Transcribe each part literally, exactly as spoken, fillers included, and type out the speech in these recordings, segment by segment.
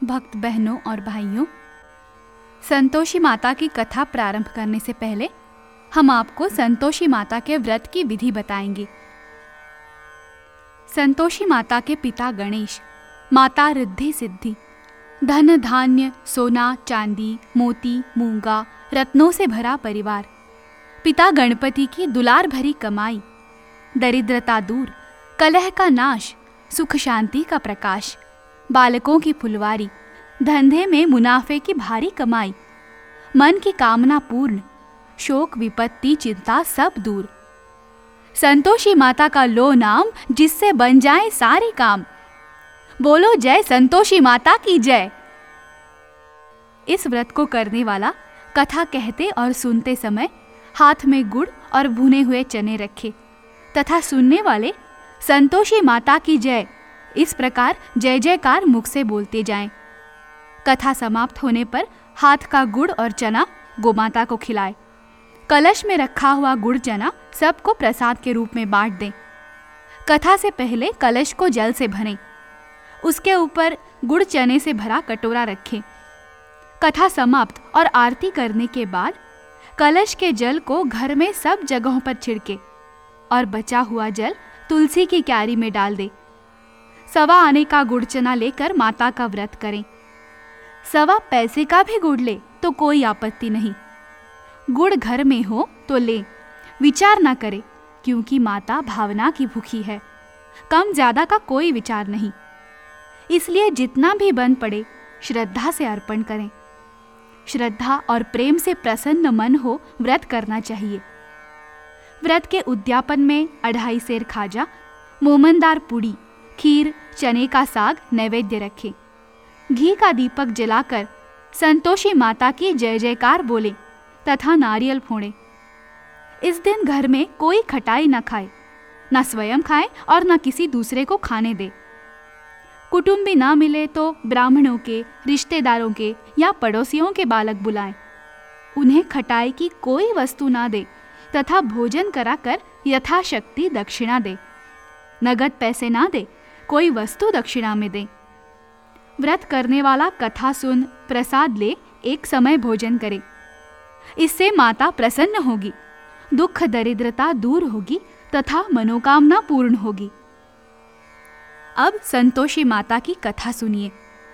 भक्त बहनों और भाइयों, संतोषी माता की कथा प्रारंभ करने से पहले हम आपको संतोषी माता के व्रत की विधि बताएंगे। संतोषी माता के पिता गणेश, माता रिद्धि सिद्धि, धन धान्य सोना चांदी मोती मूंगा रत्नों से भरा परिवार। पिता गणपति की दुलार भरी कमाई, दरिद्रता दूर, कलह का नाश, सुख शांति का प्रकाश, बालकों की फुलवारी, धंधे में मुनाफे की भारी कमाई, मन की कामना पूर्ण, शोक विपत्ति चिंता सब दूर। संतोषी माता का लो नाम, जिससे बन जाए सारे काम। बोलो जय संतोषी माता की जय। इस व्रत को करने वाला कथा कहते और सुनते समय हाथ में गुड़ और भुने हुए चने रखे तथा सुनने वाले संतोषी माता की जय इस प्रकार जय जयकार मुख से बोलते जाएं। कथा समाप्त होने पर हाथ का गुड़ और चना गोमाता को खिलाए। कलश में रखा हुआ गुड़ चना सबको प्रसाद के रूप में बांट दें। कथा से पहले कलश को जल से भरें, उसके ऊपर गुड़ चने से भरा कटोरा रखें। कथा समाप्त और आरती करने के बाद कलश के जल को घर में सब जगहों पर छिड़के और बचा हुआ जल तुलसी की क्यारी में डाल दे। सवा आने का गुड़ चना लेकर माता का व्रत करें। सवा पैसे का भी गुड़ ले तो कोई आपत्ति नहीं। गुड़ घर में हो तो ले, विचार ना करे, क्योंकि माता भावना की भूखी है। कम ज्यादा का कोई विचार नहीं, इसलिए जितना भी बन पड़े श्रद्धा से अर्पण करें। श्रद्धा और प्रेम से प्रसन्न मन हो व्रत करना चाहिए। व्रत के उद्यापन में अढ़ाई सेर खाजा, मोमनदार पुड़ी, खीर, चने का साग नैवेद्य रखें। घी का दीपक जलाकर संतोषी माता की जय जयकार बोले तथा नारियल फोड़े। इस दिन घर में कोई खटाई न खाए, न स्वयं खाए और न किसी दूसरे को खाने दे। कुटुंबी ना मिले तो ब्राह्मणों के, रिश्तेदारों के या पड़ोसियों के बालक बुलाएं। उन्हें खटाई की कोई वस्तु ना दे तथा भोजन कराकर यथाशक्ति दक्षिणा दे। नगद पैसे ना दे, कोई वस्तु दक्षिणा में दे। व्रत करने वाला कथा सुन प्रसाद ले एक समय भोजन करे। इससे माता प्रसन्न होगी, दुख दरिद्रता दूर होगी तथा मनोकामना पूर्ण होगी। अब संतोषी माता की कथा सुनिए।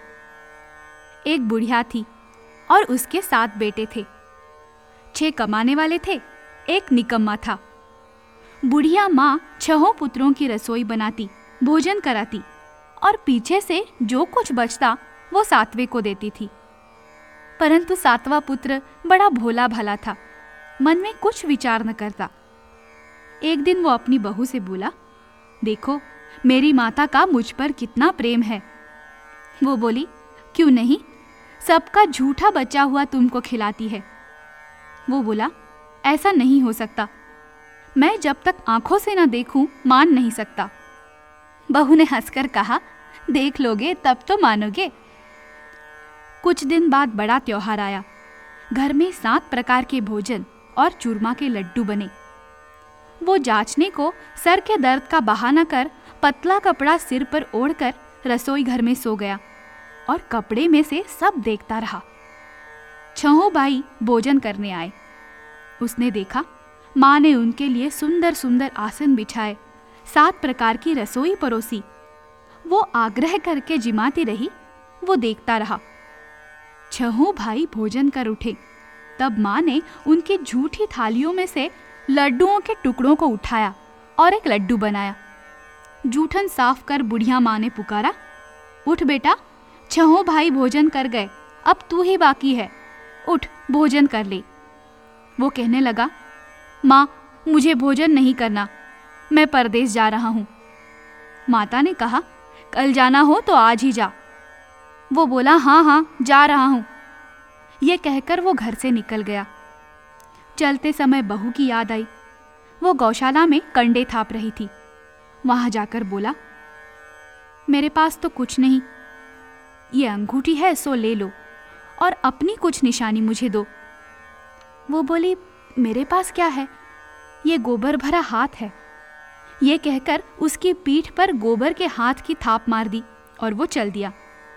एक बुढ़िया थी और उसके सात बेटे थे। छह कमाने वाले थे, एक निकम्मा था। बुढ़िया माँ छहों पुत्रों की रसोई बनाती, भोजन कराती और पीछे से जो कुछ बचता वो सातवें को देती थी। परंतु सातवां पुत्र बड़ा भोला भाला था, मन में कुछ विचार न करता। एक दिन वो अपनी बहू से बोला, देखो मेरी माता का मुझ पर कितना प्रेम है। वो बोली, क्यों नहीं, सबका झूठा बचा हुआ तुमको खिलाती है। वो बोला, ऐसा नहीं हो सकता, मैं जब तक आंखों से न देखूं मान नहीं सकता। बहू ने हंसकर कहा, देख लोगे तब तो मानोगे। कुछ दिन बाद बड़ा त्योहार आया। घर में सात प्रकार के भोजन और चूरमा के लड्डू बने। वो जांचने को सर के दर्द का बहाना कर पतला कपड़ा सिर पर ओढ़कर रसोई घर में सो गया और कपड़े में से सब देखता रहा। छहों भाई भोजन करने आए। उसने देखा माँ ने उनके लिए सुंदर सुंदर आसन बिछाए, सात प्रकार की रसोई परोसी। वो आग्रह करके जिमाती रही, वो देखता रहा। छहों भाई भोजन कर उठे, तब माँ ने उनकी झूठी थालियों में से लड्डुओं के टुकड़ों को उठाया और एक लड्डू बनाया। जूठन साफ कर बुढ़िया माँ ने पुकारा, उठ बेटा, छहों भाई भोजन कर गए, अब तू ही बाकी है, उठ भोजन कर ले। वो कहने लगा, माँ मुझे भोजन नहीं करना, मैं परदेश जा रहा हूँ। माता ने कहा, कल जाना हो तो आज ही जा। वो बोला, हाँ हाँ जा रहा हूँ। ये कहकर वो घर से निकल गया। चलते समय बहू की याद आई। वो गौशाला में कंडे थाप रही थी। वहां जाकर बोला, मेरे पास तो कुछ नहीं, ये अंगूठी है सो ले लो और अपनी कुछ निशानी मुझे दो। वो बोली, मेरे पास क्या है, ये गोबर भरा हाथ है। ये कहकर उसकी पीठ पर गोबर के हाथ की थाप मार दी और वो चल दिया।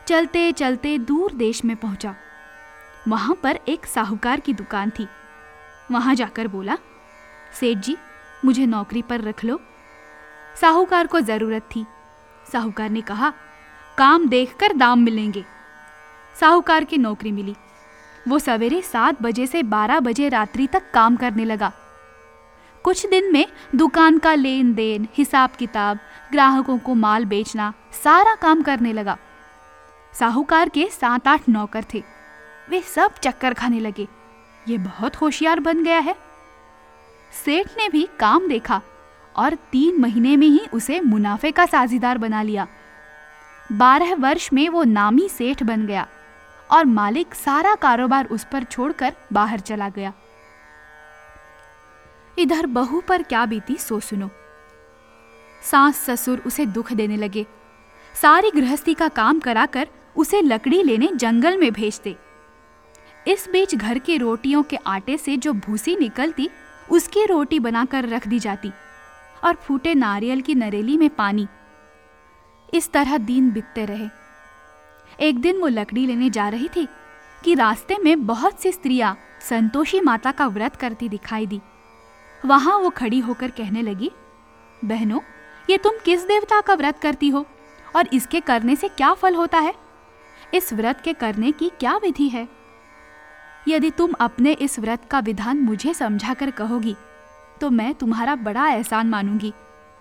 चलते चलते दूर देश में पहुंचा। वहां पर एक साहूकार की दुकान थी। वहां जाकर बोला, सेठ जी, मुझे नौकरी पर रख लो। साहूकार को जरूरत थी। साहूकार ने कहा, काम देखकर दाम मिलेंगे। साहूकार की नौकरी मिली। वो सवेरे सात बजे से बारह बजे रात्रि तक काम करने लगा। कुछ दिन में दुकान का लेन देन, हिसाब किताब, ग्राहकों को माल बेचना, सारा काम करने लगा। साहूकार के सात आठ नौकर थे। वे सब चक्कर खाने लगे, ये बहुत होशियार बन गया है। सेठ ने भी काम देखा और तीन महीने में ही उसे मुनाफे का साझीदार बना लिया। बारह वर्ष में वो नामी सेठ बन गया और मालिक सारा कारोबार उस पर छोड़कर बाहर चला गया। इधर बहू पर क्या बीती सो सुनो। सास ससुर उसे दुख देने लगे। सारी गृहस्थी का काम कराकर उसे लकड़ी लेने जंगल में भेजते। इस बीच घर की रोटियों के आटे से जो भूसी निकलती, उसकी रोटी बनाकर रख दी जाती और फूटे नारियल की नरेली में पानी। इस तरह दिन बीतते रहे। एक दिन वो लकड़ी लेने जा रही थी कि रास्ते में बहुत सी स्त्रियां संतोषी माता का व्रत करती दिखाई दी। वहां वो खड़ी होकर कहने लगी, बहनों, ये तुम किस देवता का व्रत करती हो और इसके करने से क्या फल होता है? इस व्रत के करने की क्या विधि है? यदि तुम अपने इस व्रत का विधान मुझे समझाकर कहोगी तो मैं तुम्हारा बड़ा एहसान मानूंगी।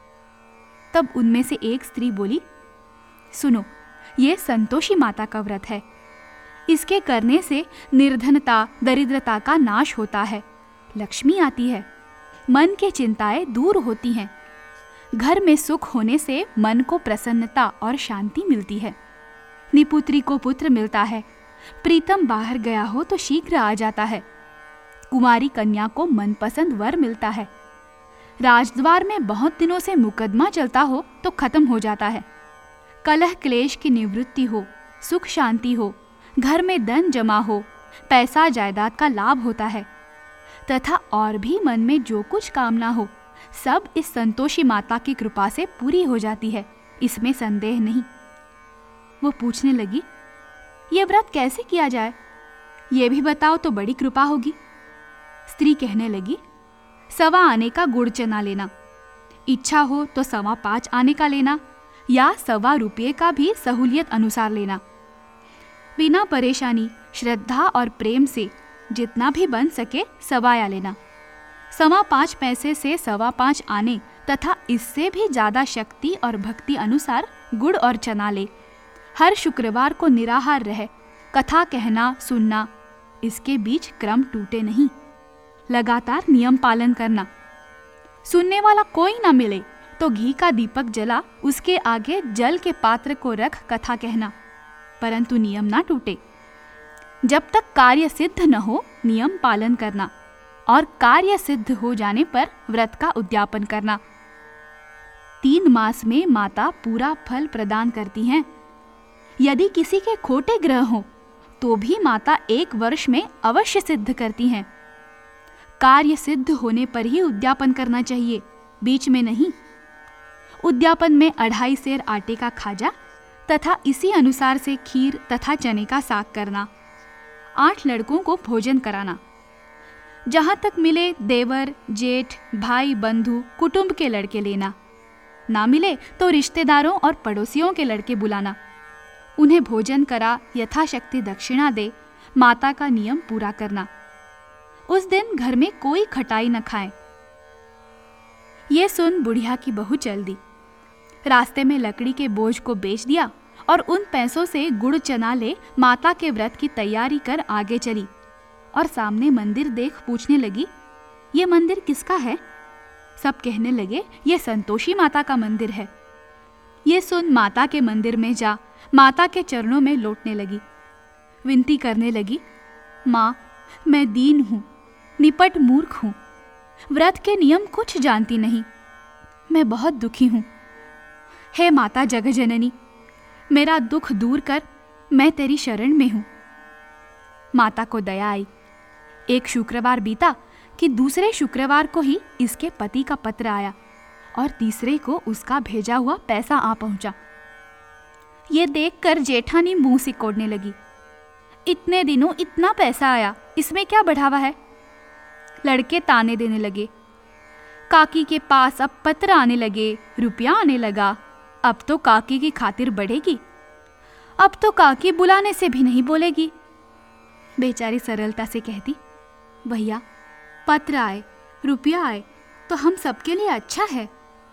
तब उनमें से एक स्त्री बोली, सुनो, ये संतोषी माता का व्रत है। इसके करने से निर्धनता, दरिद्रता का नाश होता है, लक्ष्मी आती है, मन की चिंताएं दूर होती हैं, घर में सुख होने से मन को प्रसन्नता और शांति मिलती है, निपुत्री को पुत्र मिलता है, प्रीतम बाहर गया हो तो शीघ्र आ जाता है, कुमारी कन्या को मनपसंद वर मिलता है, राजद्वार में बहुत दिनों से मुकदमा चलता हो तो खत्म हो जाता है, कलह क्लेश की निवृत्ति हो, सुख शांति हो, घर में धन जमा हो, पैसा जायदाद का लाभ होता है, तथा और भी मन में जो कुछ कामना हो सब इस संतोषी माता की कृपा से पूरी हो जाती है, इसमें संदेह नहीं। वो पूछने लगी, ये व्रत कैसे किया जाए? ये भी बताओ तो बड़ी कृपा होगी। स्त्री कहने लगी, सवा आने का गुड़ चना लेना, इच्छा हो तो सवा पाँच आने का लेना या सवा रुपये का भी सहूलियत अनुसार लेना। बिना परेशानी, श्रद्धा और प्रेम से जितना भी बन सके सवाया लेना। सवा पाँच पैसे से सवा पाँच आने तथा इससे भी ज्यादा शक्ति और भक्ति अनुसार गुड़ और चना ले। हर शुक्रवार को निराहार रहे, कथा कहना सुनना, इसके बीच क्रम टूटे नहीं, लगातार नियम पालन करना। सुनने वाला कोई ना मिले तो घी का दीपक जला उसके आगे जल के पात्र को रख कथा कहना, परंतु नियम ना टूटे। जब तक कार्य सिद्ध न हो नियम पालन करना और कार्य सिद्ध हो जाने पर व्रत का उद्यापन करना। तीन मास में माता पूरा फल प्रदान करती हैं। यदि किसी के खोटे ग्रह हो तो भी माता एक वर्ष में अवश्य सिद्ध करती हैं। कार्य सिद्ध होने पर ही उद्यापन करना चाहिए, बीच में नहीं। उद्यापन में अढ़ाई सेर आटे का खाजा तथा इसी अनुसार से खीर तथा चने का साग करना। आठ लड़कों को भोजन कराना। जहां तक मिले देवर, जेठ, भाई, बंधु, कुटुंब के लड़के लेना। ना मिले तो रिश्तेदारों और पड़ोसियों के लड़के बुलाना। उन्हें भोजन करा, यथाशक्ति दक्षिणा दे, माता का नियम पूरा करना। उस दिन घर में कोई खटाई न खाए। ये सुन बुढ़िया की बहू चल दी। रास्ते में लकड़ी के बोझ को बेच दिया और उन पैसों से गुड़ चना ले माता के व्रत की तैयारी कर आगे चली और सामने मंदिर देख पूछने लगी, ये मंदिर किसका है? सब कहने लगे, ये संतोषी माता का मंदिर है। ये सुन माता के मंदिर में जा माता के चरणों में लौटने लगी। विनती करने लगी, माँ, मैं दीन हूँ, निपट मूर्ख हूँ, व्रत के नियम कुछ जानती नहीं, मैं बहुत दुखी हूँ। हे माता जगजननी, मेरा दुख दूर कर, मैं तेरी शरण में हूँ। माता को दया आई। एक शुक्रवार बीता कि दूसरे शुक्रवार को ही इसके पति का पत्र आया और तीसरे को उसका भेजा हुआ पैसा आ पहुंचा। ये देखकर जेठानी मुंह सिकोड़ने लगी। इतने दिनों इतना पैसा आया, इसमें क्या बढ़ावा है? लड़के ताने देने लगे। काकी के पास अब पत्र आने लगे, रुपया आने लगा। अब तो काकी की खातिर बढ़ेगी। अब तो काकी बुलाने से भी नहीं बोलेगी। बेचारी सरलता से कहती, भैया पत्र आए, रुपया आए तो हम सबके लिए अच्छा है।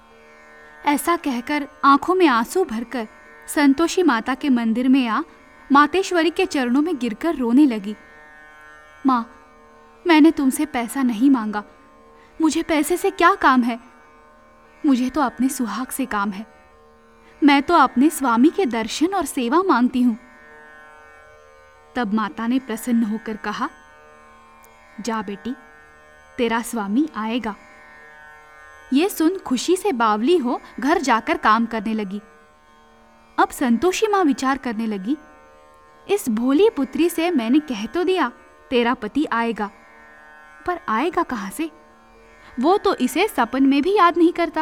ऐसा कहकर आंखों में आंसू भरकर संतोषी माता के मंदिर में आ मातेश्वरी के चरणों में गिरकर रोने लगी। माँ, मैंने तुमसे पैसा नहीं मांगा, मुझे पैसे से क्या काम है? मुझे तो अपने सुहाग से काम है। मैं तो अपने स्वामी के दर्शन और सेवा मांगती हूं। तब माता ने प्रसन्न होकर कहा, जा बेटी, तेरा स्वामी आएगा। ये सुन खुशी से बावली हो घर जाकर काम करने लगी। अब संतोषी माँ विचार करने लगी, इस भोली पुत्री से मैंने कह तो दिया तेरा पति आएगा, पर आएगा कहां से? वो तो इसे सपन में भी याद नहीं करता।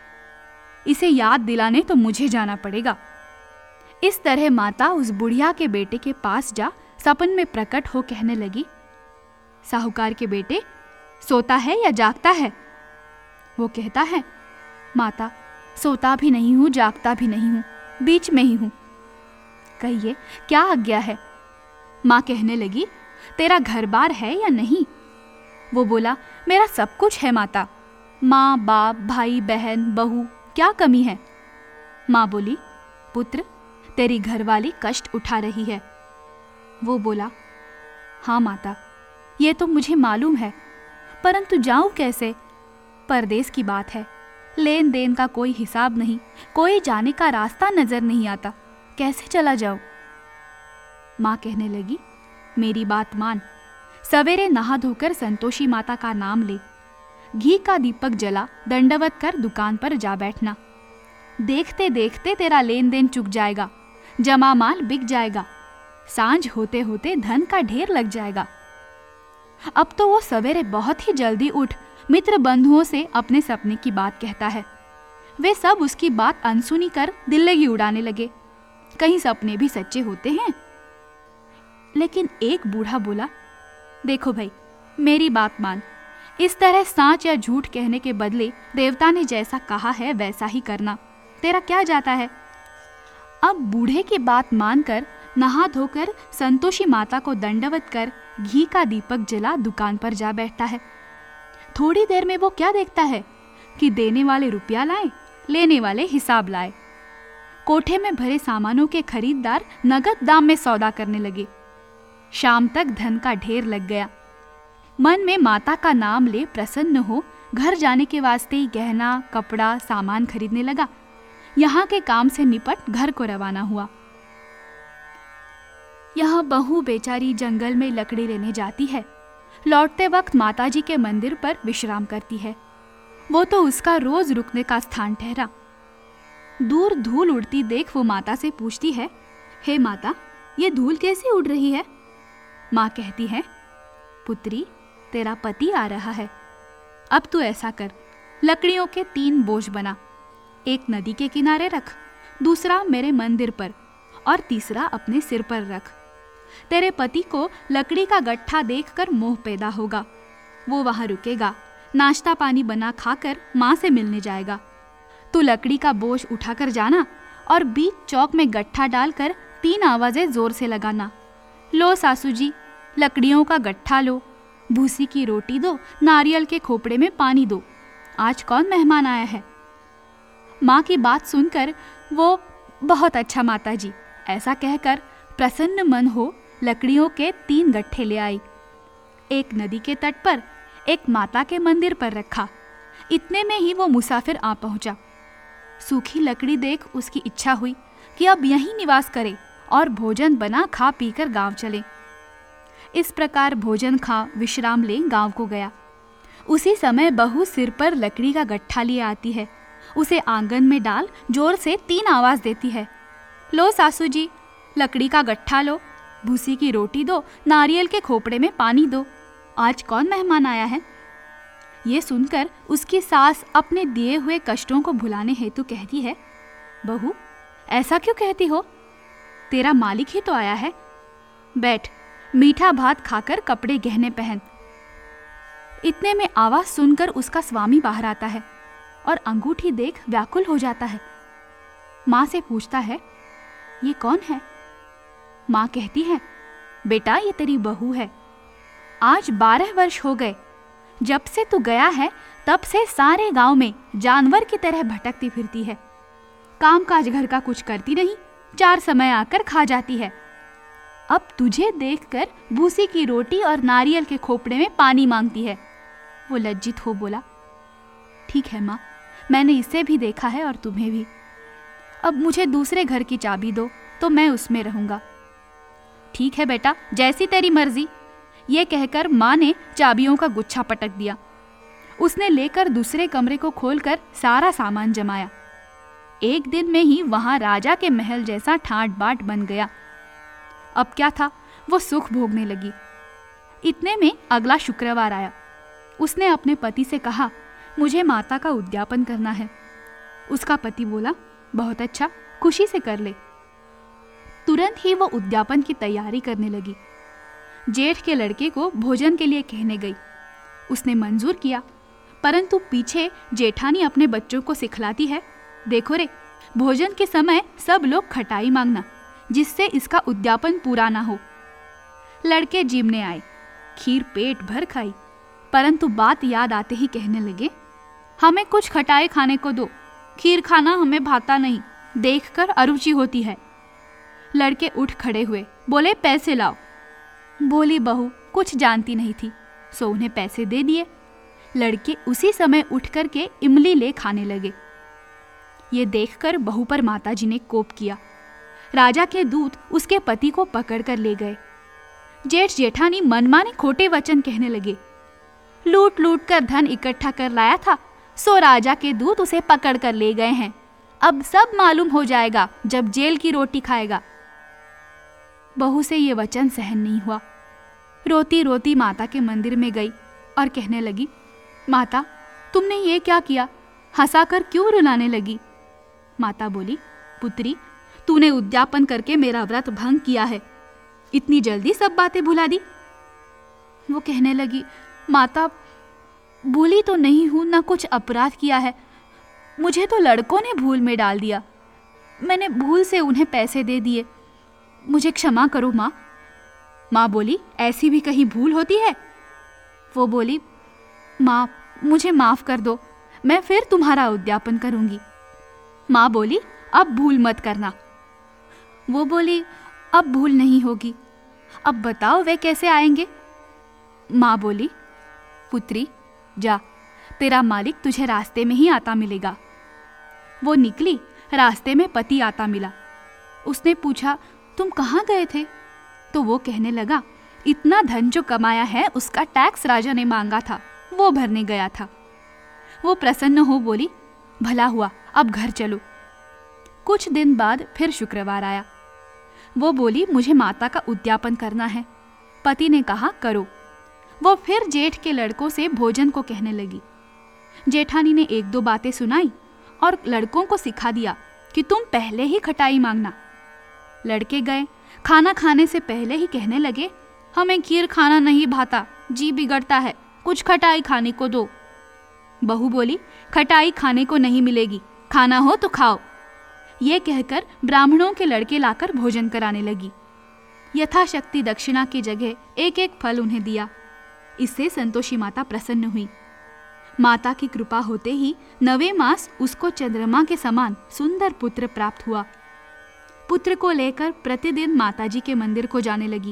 इसे याद दिलाने तो मुझे जाना पड़ेगा। इस तरह माता उस बुढ़िया के बेटे के पास जा सपन में प्रकट हो कहने लगी, साहूकार के बेटे, सोता है या जागता है? वो कहता है, माता सोता भी नहीं हूं, जागता भी नहीं हूं, बीच में ही हूं। कहिए क्या आज्ञा है? माँ कहने लगी, तेरा घर बार है या नहीं? वो बोला, मेरा सब कुछ है माता, माँ बाप भाई बहन बहू, क्या कमी है? माँ बोली, पुत्र तेरी घरवाली कष्ट उठा रही है। वो बोला, हाँ माता, ये तो मुझे मालूम है, परंतु जाऊं कैसे? परदेश की बात है, लेन देन का कोई हिसाब नहीं, कोई जाने का रास्ता नजर नहीं आता, कैसे चला जाऊं? माँ कहने लगी, मेरी बात मान, सवेरे नहा धोकर संतोषी माता का नाम ले, घी का दीपक जला दंडवत कर दुकान पर जा बैठना। देखते देखते तेरा लेन देन चुक जाएगा, जमा माल बिक जाएगा, सांझ होते होते धन का ढेर लग जाएगा। अब तो वो सवेरे बहुत ही जल्दी उठ मित्र बंधुओं से अपने सपने की बात कहता है। वे सब उसकी बात अनसुनी कर दिल्लगी उड़ाने लगे, कहीं सपने भी सच्चे होते हैं। लेकिन एक बूढ़ा बोला, देखो भाई, मेरी बात मान, इस तरह सांच या झूठ कहने के बदले देवता ने जैसा कहा है वैसा ही करना, तेरा क्या जाता है? अब बूढ़े की बात मानकर नहा धोकर संतोषी माता को दंडवत कर घी का दीपक जला दुकान पर जा बैठता है। थोड़ी देर में वो क्या देखता है कि देने वाले रुपया लाए, लेने वाले हिसाब लाए। कोठे में भरे सामानों के खरीददार नगद दाम में सौदा करने लगे। शाम तक धन का ढेर लग गया। मन में माता का नाम ले प्रसन्न हो घर जाने के वास्ते ही गहना कपड़ा सामान खरीदने लगा। यहाँ के काम से निपट घर को रवाना हुआ। यहाँ बहू बेचारी जंगल में लकड़ी लेने जाती है, लौटते वक्त माताजी के मंदिर पर विश्राम करती है। वो तो उसका रोज रुकने का स्थान ठहरा। दूर धूल उड़ती देख वो माता से पूछती है, हे माता, ये धूल कैसे उड़ रही है? माँ कहती है, पुत्री, तेरा पति आ रहा है। अब तू ऐसा कर, लकड़ियों के तीन बोझ बना, एक नदी के किनारे रख, दूसरा मेरे मंदिर पर और तीसरा अपने सिर पर रख। तेरे पति को लकड़ी का गट्ठा देखकर मोह पैदा होगा। वो वहां रुकेगा, नाश्ता पानी बना खाकर माँ से मिलने जाएगा। तू लकड़ी का बोझ उठाकर जाना और बीच चौक में गट्ठा डालकर तीन आवाजें जोर से लगाना, लो सासू जी, लकड़ियों का गट्ठा लो, भूसी की रोटी दो, नारियल के खोपड़े में पानी दो, आज कौन मेहमान आया है? माँ की बात सुनकर वो, बहुत अच्छा माता जी, ऐसा कहकर प्रसन्न मन हो लकड़ियों के तीन गट्ठे ले आई। एक नदी के तट पर, एक माता के मंदिर पर रखा। इतने में ही वो मुसाफिर आ पहुंचा। सूखी लकड़ी देख उसकी इच्छा हुई कि अब यहीं निवास करे और भोजन बना खा पीकर गांव चले। इस प्रकार भोजन खा विश्राम ले गांव को गया। उसी समय बहू सिर पर लकड़ी का गट्ठा लिए आती है। उसे आंगन में डाल जोर से तीन आवाज देती है, लो सासू जी, लकड़ी का गट्ठा लो, भूसी की रोटी दो, नारियल के खोपड़े में पानी दो, आज कौन मेहमान आया है? ये सुनकर उसकी सास अपने दिए हुए कष्टों को भुलाने हेतु कहती है, बहू, ऐसा क्यों कहती हो? तेरा मालिक ही तो आया है। बैठ, मीठा भात खाकर कपड़े गहने पहन। इतने में आवाज सुनकर उसका स्वामी बाहर आता है और अंगूठी देख व्याकुल हो जाता है। माँ से पूछता है, ये कौन है? माँ कहती है, बेटा ये तेरी बहू है। आज बारह वर्ष हो गए, जब से तू गया है तब से सारे गांव में जानवर की तरह भटकती फिरती है। काम काज घर का कुछ करती नहीं, चार समय आकर खा जाती है। अब तुझे देखकर भूसी की रोटी और नारियल के खोपड़े में पानी मांगती है। वो लज्जित हो बोला, ठीक है माँ, मैंने इसे भी देखा है और तुम्हें भी। अब मुझे दूसरे घर की चाबी दो तो मैं उसमें रहूंगा। ठीक है बेटा, जैसी तेरी मर्जी। ये कहकर माँ ने चाबियों का गुच्छा पटक दिया। उसने लेकर दूसरे कमरे को खोलकर सारा सामान जमाया। एक दिन में ही वहां राजा के महल जैसा ठाट बाट बन गया। अब क्या था, वो सुख भोगने लगी। इतने में अगला शुक्रवार आया। उसने अपने पति से कहा, मुझे माता का उद्यापन करना है। उसका पति बोला, बहुत अच्छा, खुशी से कर ले। तुरंत ही वो उद्यापन की तैयारी करने लगी। जेठ के लड़के को भोजन के लिए कहने गई। उसने मंजूर किया, परंतु पीछे जेठानी अपने बच्चों को सिखलाती है, देखो रे, भोजन के समय सब लोग खटाई मांगना, जिससे इसका उद्यापन पूरा ना हो। लड़के जिमने आए, खीर पेट भर खाई, परंतु बात याद आते ही कहने लगे, हमें कुछ खटाई खाने को दो, खीर खाना हमें भाता नहीं, देखकर अरुचि होती है। लड़के उठ खड़े हुए, बोले, पैसे लाओ। बोली बहू कुछ जानती नहीं थी, सो उन्हें पैसे दे दिए। लड़के उसी समय उठ कर के इमली ले खाने लगे। ये देखकर बहू पर माताजी ने कोप किया। राजा के दूत उसके पति को पकड़ कर ले गए। जेठ जेठानी मनमाने खोटे वचन कहने लगे। लूट लूट कर धन इकट्ठा कर लाया था, सो राजा के दूत उसे पकड़ कर ले गए हैं। अब सब मालूम हो जाएगा जब जेल की रोटी खाएगा। बहू से ये वचन सहन नहीं हुआ। रोती रोती माता के मंदिर में गई और कहने लगी, माता तुमने ये क्या किया, हंसाकर क्यों रुलाने लगी? माता बोली, पुत्री तूने उद्यापन करके मेरा व्रत भंग किया है, इतनी जल्दी सब बातें भुला दी। वो कहने लगी, माता भूली तो नहीं हूं, ना कुछ अपराध किया है, मुझे तो लड़कों ने भूल में डाल दिया, मैंने भूल से उन्हें पैसे दे दिए, मुझे क्षमा करो माँ। माँ बोली, ऐसी भी कहीं भूल होती है? वो बोली, माँ मुझे माफ कर दो, मैं फिर तुम्हारा उद्यापन करूंगी। माँ बोली, अब भूल मत करना। वो बोली, अब भूल नहीं होगी, अब बताओ वे कैसे आएंगे? माँ बोली, पुत्री जा, तेरा मालिक तुझे रास्ते में ही आता मिलेगा। वो निकली, रास्ते में पति आता मिला। उसने पूछा, तुम कहाँ गए थे? तो वो कहने लगा, इतना धन जो कमाया है उसका टैक्स राजा ने मांगा था, वो भरने गया था। वो प्रसन्न हो बोली, भला हुआ, अब घर चलो। कुछ दिन बाद फिर शुक्रवार आया। वो बोली, मुझे माता का उद्यापन करना है। पति ने कहा, करो। वो फिर जेठ के लड़कों से भोजन को कहने लगी। जेठानी ने एक दो बातें सुनाई और लड़कों को सिखा दिया कि तुम पहले ही खटाई मांगना। लड़के गए, खाना खाने से पहले ही कहने लगे, हमें खीर खाना नहीं भाता, जी बिगड़ता है, कुछ खटाई खाने को दो। बहू बोली, खटाई खाने को नहीं मिलेगी, खाना हो तो खाओ। ये कहकर ब्राह्मणों के लड़के लाकर भोजन कराने लगी। यथाशक्ति दक्षिणा की जगह एक एक फल उन्हें दिया। इससे संतोषी माता प्रसन्न हुई। माता की कृपा होते ही नवे मास उसको चंद्रमा के समान सुंदर पुत्र प्राप्त हुआ। पुत्र को लेकर प्रतिदिन माताजी के मंदिर को जाने लगी।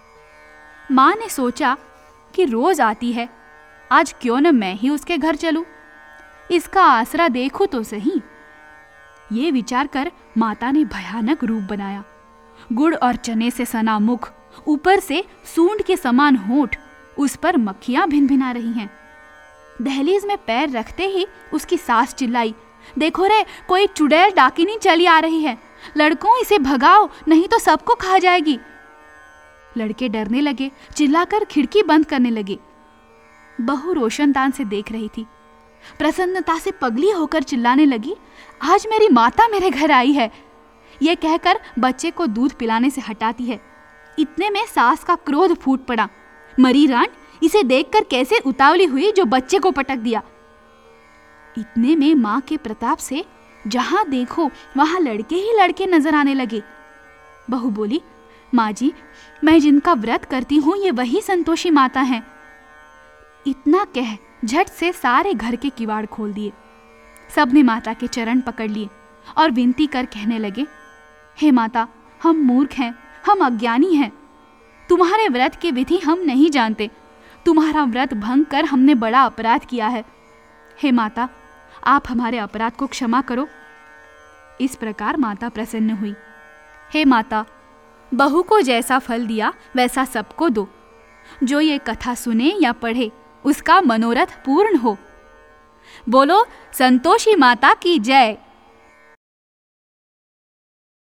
माँ ने सोचा कि रोज आती है, आज क्यों न मैं ही उसके घर चलूं, इसका आसरा देखूं तो सही। ये विचार कर माता ने भयानक रूप बनाया। गुड़ और चने से सना मुख, ऊपर से सूंड के समान होंठ, उस पर मक्खियां भिन भिना रही हैं। दहलीज में पैर रखते ही उसकी सास चिल्लाई, देखो रे, कोई चुड़ैल डाकिनी चली आ रही है, लड़कों इसे भगाओ, नहीं तो सबको खा जाएगी। लड़के डरने लगे, चिल्लाकर खिड़की बंद करने लगे। बहू रोशनदान से देख रही थी। प्रसन्नता से पगली होकर चिल्लाने लगी, आज मेरी माता मेरे घर आई है, यह कहकर बच्चे को दूध पिलाने से हटाती है। इतने में सास का क्रोध फूट पड़ा। मरी रान इसे देखकर कैसे उतावली हुई जो बच्चे को पटक दिया। इतने में माँ के प्रताप से जहां देखो वहां लड़के ही लड़के नजर आने लगे। बहू बोली, माँ जी, मैं जिनका व्रत करती हूँ ये वही संतोषी माता हैं। इतना कह झट से सारे घर के किवाड़ खोल दिए। सबने माता के चरण पकड़ लिए और विनती कर कहने लगे, हे माता, हम मूर्ख हैं, हम अज्ञानी हैं। तुम्हारे व्रत की विधि हम नहीं जानते। तुम्हारा व्रत भंग कर हमने बड़ा अपराध किया है। हे माता, आप हमारे अपराध को क्षमा करो। इस प्रकार माता प्रसन्न हुई। हे माता, बहू को जैसा फल दिया वैसा सबको दो। जो ये कथा सुने या पढ़े उसका मनोरथ पूर्ण हो। बोलो संतोषी माता की जय।